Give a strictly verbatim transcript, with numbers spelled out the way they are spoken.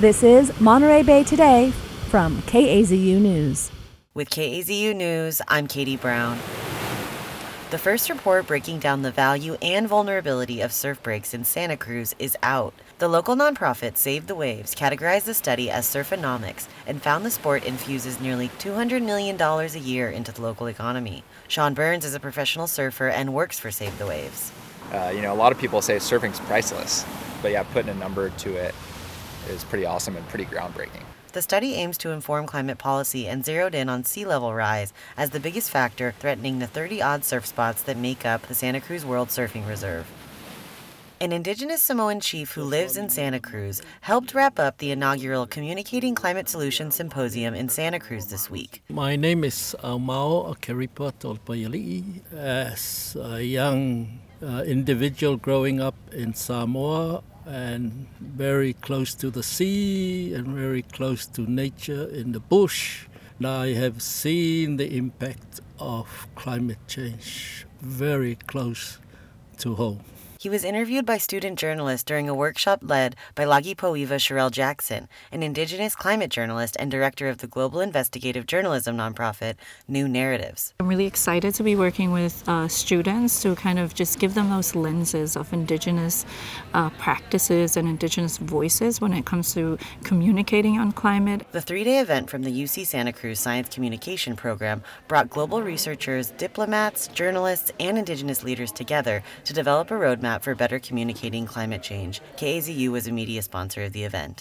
This is Monterey Bay Today from K A Z U News. With K A Z U News, I'm Katie Brown. The first report breaking down the value and vulnerability of surf breaks in Santa Cruz is out. The local nonprofit Save the Waves categorized the study as surfonomics and found the sport infuses nearly two hundred million dollars a year into the local economy. Sean Burns is a professional surfer and works for Save the Waves. Uh, you know, a lot of people say surfing's priceless, but yeah, putting a number to it is pretty awesome and pretty groundbreaking. The study aims to inform climate policy and zeroed in on sea level rise as the biggest factor threatening the thirty-odd surf spots that make up the Santa Cruz World Surfing Reserve. An Indigenous Samoan chief who lives in Santa Cruz helped wrap up the inaugural Communicating Climate Solutions Symposium in Santa Cruz this week. My name is Aumao Akeripa Tolpayali. As a young uh, individual growing up in Samoa, and very close to the sea and very close to nature in the bush, I have seen the impact of climate change very close to home. He was interviewed by student journalists during a workshop led by Lagi Poiva Sherelle Jackson, an Indigenous climate journalist and director of the global investigative journalism nonprofit New Narratives. I'm really excited to be working with uh, students to kind of just give them those lenses of Indigenous uh, practices and Indigenous voices when it comes to communicating on climate. The three-day event from the U C Santa Cruz Science Communication Program brought global researchers, diplomats, journalists, and Indigenous leaders together to develop a roadmap for better communicating climate change. K A Z U was a media sponsor of the event.